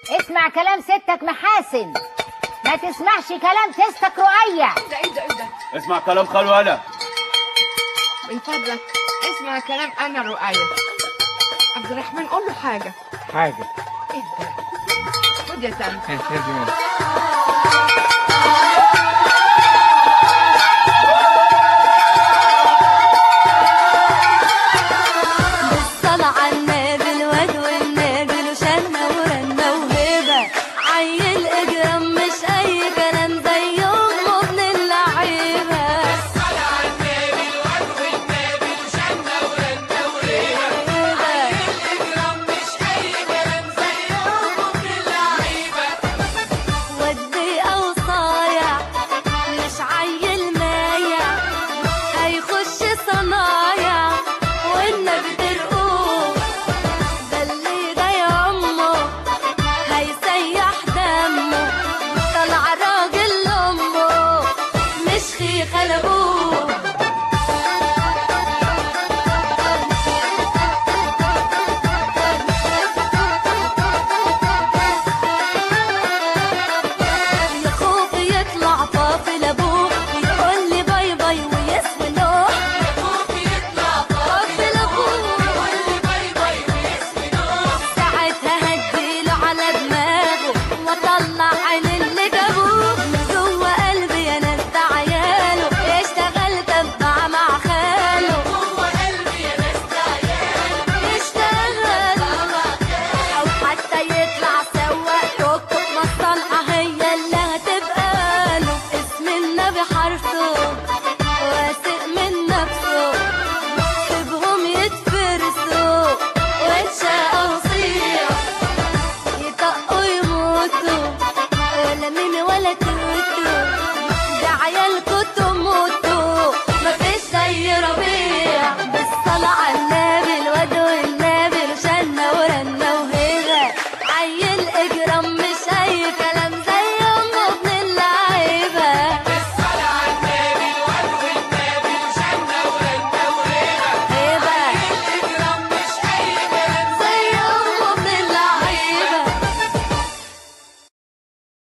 اسمع كلام ستك محاسن، ما تسمعش كلام تستك رؤية. ايه ده اسمع كلام خالو انا. من فضلك اسمع كلام انا رؤية. عبد الرحمن قول له حاجة. حاجة ايه ده؟ خد يا سامي. بالصلاة على النبي الواد والنبي له شنة ورنة وهبة، عيل اجرام مش اي كلام زي امه ابن اللعيبة. بالصلاة على النبي الواد والنبي له شنة ورنة وهبة، عيل اجرام مش اي كلام زي امه ابن اللعيبة. ودي او صايع مش عيل مايع، هيخش صنايع والنبي ترقوه، ده اللي جاي عمه هيسيح دمه، طلع راجل لامه مش خيخة لابوه. يا خوفي يطلع طافي لابوه ويقول لي باي باي ويسوي نوح. يا خوفي يطلع طافي لابوه ويقول لي باي باي ويسوي نوح. ساعتها هديله على دماغه واطلع عين اللي جابوه. من جوه قلبي انا انت عياله اشتغل تبع مع خاله. جوه قلبي انا انت عياله اشتغل مع خاله. او حتى يطلع سواق توك توك ما الصنعة هي اللي هتبقى له. اسم النبي حرفه واثق من نفسه، سيبهم يتفرسوا واتشقى وصيع، يطقوا يموتوا ولا ميمي ولا توتو. ده عيالكوا تموتوا مفيش زي ربيع. بالصلاة على النبي الواد والنبي له شنة ورنة وهبة، عيل اجرام